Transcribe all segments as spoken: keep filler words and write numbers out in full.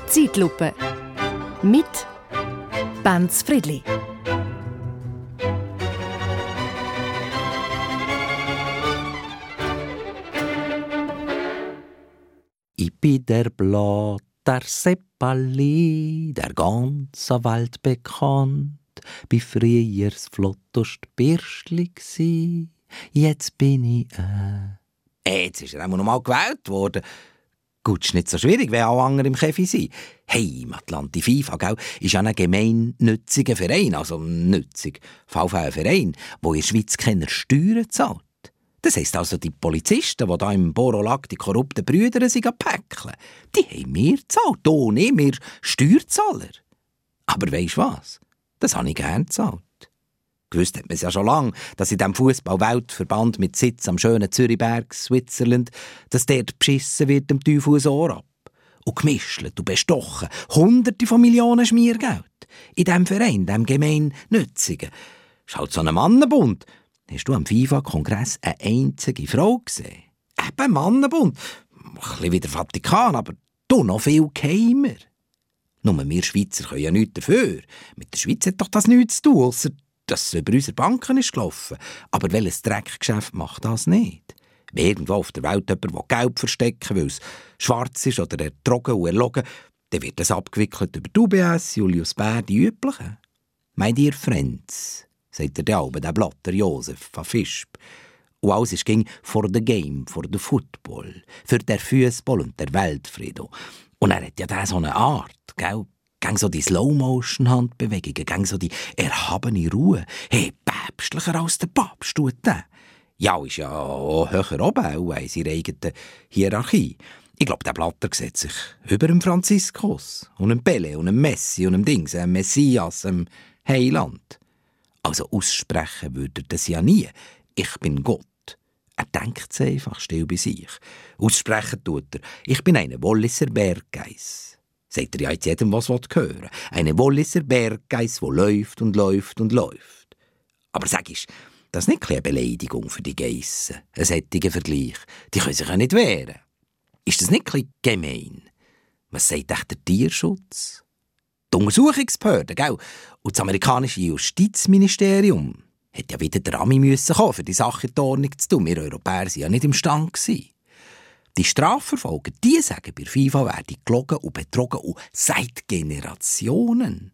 Zeitlupe mit Benz Friedli. Ich bin der Blatt, der Seppali, der ganze Welt bekannt. Bin früher das flotteste Birschli gsi, jetzt bin ich äh... Hey, jetzt ist er auch noch mal gewählt worden. Gut, ist nicht so schwierig, wenn auch andere im Käfig sind. Hey, im Atlanti FIFA, gell, ist ja ein gemeinnütziger Verein, also nützig, V V ein Verein, der in der Schweiz keine Steuern zahlt. Das heisst also, die Polizisten, die hier im Borolag die korrupten Brüder sind päckeln, die haben mir gezahlt, hier nicht, wir Steuerzahler. Aber weisst was? Das habe ich gern gezahlt. Gewusst hat man es ja schon lange, dass in diesem Fußball-Weltverband mit Sitz am schönen Zürichberg, Switzerland, dass dort beschissen wird dem Teufel ins Ohr ab. Und gemischelt und bestochen. Hunderte von Millionen Schmiergeld. In diesem Verein, diesem gemeinnützigen. Das ist halt so ein Mannenbund. Hast du am FIFA-Kongress eine einzige Frau gesehen? Eben Mannenbund. Ein bisschen wie der Vatikan, aber du noch viel geheimer. Nur wir Schweizer können ja nichts dafür. Mit der Schweiz hat doch das nichts zu tun, ausser dass es über unsere Banken ist gelaufen. Aber welches Dreckgeschäft macht das nicht? Wenn irgendwo auf der Welt jemand will Geld verstecken will, weil es schwarz ist oder ertrogen und erlogen, dann wird das abgewickelt über die U B S, Julius Baer, die üblichen. «My dear friends», sagt der Albe, der Blatter Josef von Fischb. Und alles ist ging «for the game», «for the football», «für der Fußball» und der Weltfrieden. Und er hat ja da so eine Art, gell? Gäng so die Slow-Motion-Handbewegungen, gäng so die erhabene Ruhe. Hey, päpstlicher als der Papst tut der. Ja, ist ja auch höher oben, auch in seiner eigenen Hierarchie. Ich glaube, der Blatter sieht sich über dem Franziskus und dem Pele und dem Messi und dem Dings, dem Messias, dem Heiland. Also aussprechen würde er das ja nie. Ich bin Gott. Er denkt es einfach still bei sich. Aussprechen tut er. Ich bin eine Walliser Berggeiss. Sagt er ja jetzt jedem, was hören will. Eine Walliser Berggeiss, die läuft und läuft und läuft. Aber sag ich, das ist nicht eine Beleidigung für die Geissen. Ein solcher Vergleich. Die können sich ja nicht wehren. Ist das nicht ein gemein? Was sagt echt der Tierschutz? Die Untersuchungsbehörde, gell? Und das amerikanische Justizministerium hätte ja wieder der Ami müssen kommen, für die Sache in die Ordnung zu tun. Wir Europäer waren ja nicht imstande gewesen. Die Strafverfolger, die sagen, bei FIFA werde gelogen und betrogen und seit Generationen.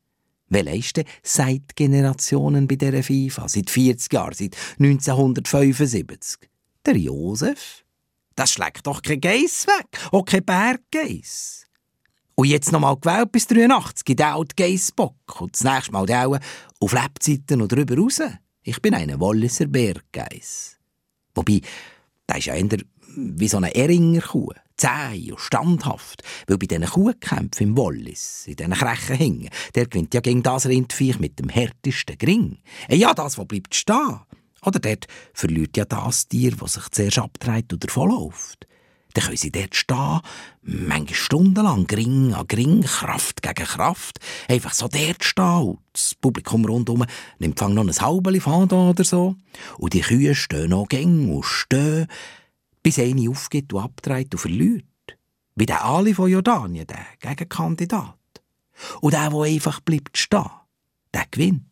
Wer ist denn seit Generationen bei dieser FIFA? Seit vierzig Jahren, seit neunzehnhundertfünfundsiebzig. Der Josef? Das schlägt doch kein Geiss weg, auch kein Berggeiss. Und jetzt noch mal gewählt bis dreiundachtzig, in den alten Geissbock. Und das nächste Mal auch auf Lebzeiten und drüber raus. Ich bin eine Walliser Berggeiss. Wobei, das ist ja eher wie so eine Eringerkuh, zäh und standhaft. Weil bei diesen Kuhkämpfen im Wallis, in diesen Krechen hingen, der gewinnt ja gegen das Rindviech mit dem härtesten Gring. E ja, das, was bleibt stehen. Oder dort verliert ja das Tier, das sich zuerst abdreht und davonläuft. Dann können sie dort stehen, manche Stunden lang, Gring an Gring, Kraft gegen Kraft, einfach so dort stehen und das Publikum rundherum nimmt fang noch ein halbes Fondant oder so. Und die Kühe stehen noch gäng und stehen, bis eine aufgeht und abdreht und verliert. Wie der Ali von Jordanien, der Gegenkandidat. Und der, der einfach bleibt stehen, der gewinnt.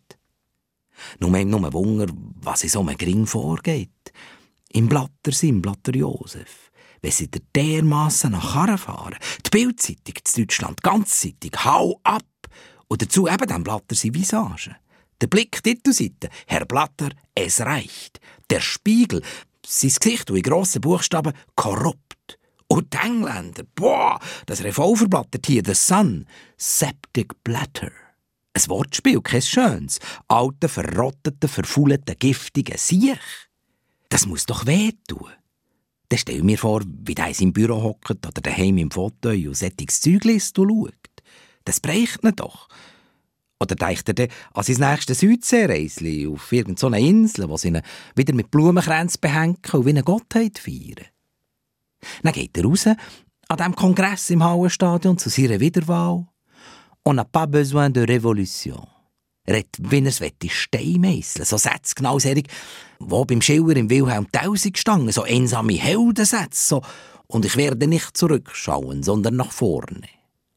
Nur mehr nur Wunder, was in so einem Gring vorgeht. Im Blatter sind, im Blatter Josef. Wenn sie der dermassen nach Karren fahren, die Bildzeitung in Deutschland, ganzzeitig, hau ab! Und dazu eben dem Blatter seine Visage. Der Blick, Titelseite, Herr Blatter, es reicht. Der Spiegel, sein Gesicht und in grossen Buchstaben korrupt. Und die Engländer, boah, das Revolverblatt hier, The Sun, Septic Bladder. Ein Wortspiel, kein schönes. Alte, verrottete, verfaulete, giftige Siech. Das muss doch wehtun. Dann stell mir vor, wie der in seinem Büro hockt oder daheim im Fauteuil und solches Zeug liest und schaut. Das bräuchte ihn doch. Oder denkt er dann an sein nächstes Südseereisli auf irgendeiner Insel, wo sie ihn wieder mit Blumenkränzen behängen und wie eine Gottheit feiern. Dann geht er raus an diesem Kongress im Hallenstadion zu seiner Wiederwahl. «On n'a pas besoin de révolution». Er hat, wenn er es wette, Steinmeisseln, so Sätze genau solche, wo beim Schiller im Wilhelm Tausend gestanden, so einsame Heldensätze, so «Und ich werde nicht zurückschauen, sondern nach vorne».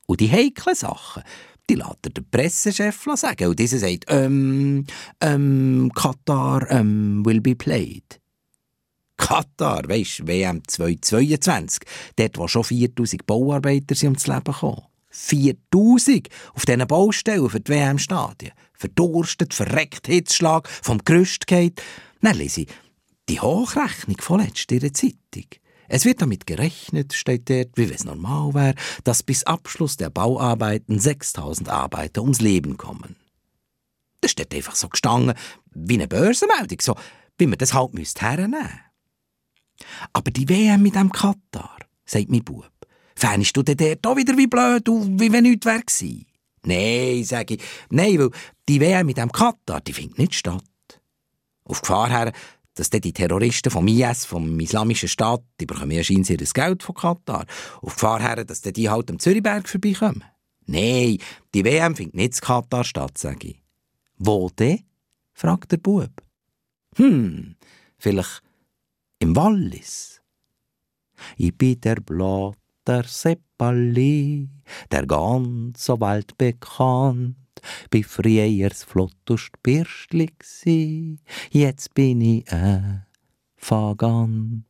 Und die heiklen Sachen, die lässt er der Pressechef sagen. Und dieser sagt, ähm, ähm, Katar ähm, will be played. Katar, weisst, W M zweitausendzweiundzwanzig, dort, wo schon viertausend Bauarbeiter sind ums Leben gekommen. viertausend auf diesen Baustellen für die W M-Stadien. Verdurstet, verreckt, Hitzschlag, vom Gerüst geht. Dann lese ich die Hochrechnung von letzter Zeitung. Es wird damit gerechnet, steht dort, wie wenn es normal wäre, dass bis Abschluss der Bauarbeiten sechstausend Arbeiter ums Leben kommen. Das steht einfach so gestanden, wie eine Börsenmeldung, so wie man das halt hernehmen müsste. Aber die W M mit dem Katar, sagt mein Bub, fändest du denn dort auch wieder wie blöd, wie wenn nichts wäre gewesen? Nein, sage ich, nein, weil die W M mit dem Katar, die findet nicht statt. Auf Gefahr her, dass die Terroristen vom I S, vom Islamischen Staat, die bekommen ja scheinbar ihr Geld von Katar, auf Gefahr her, dass die halt am Zürichberg vorbeikommen. Nein, die W M findet nicht in Katar statt, sage ich. Wo denn? Fragt der Bub. Hm, vielleicht im Wallis. Ich bin der Blatter Seppali, der ganz so Welt bekannt. Bi friers flottust Birschli gsi, jetzt bin ich äh Vagant.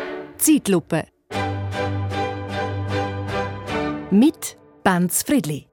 Zeitlupe mit Benz Friedli.